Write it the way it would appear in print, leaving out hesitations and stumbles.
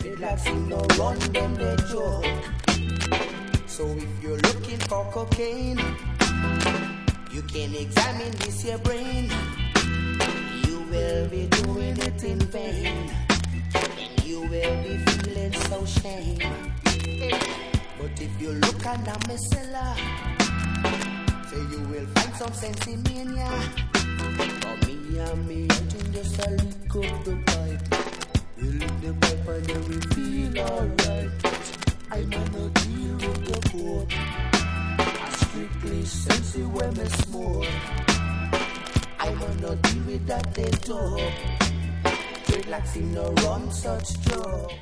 Dreadlocks seem no run them they joke. So if you're looking for cocaine, you can examine this your brain. You will be doing it in vain, and you will be feeling so shame. But if you look under my cellar, say you will find some sense in mania. For me and me, I think just a lick up the pipe. We lick the pipe and then we feel alright. I might not deal with the coke. I strictly sense it when me smoke. I might not deal with that they talk. Dreadlocks seem no run such joke.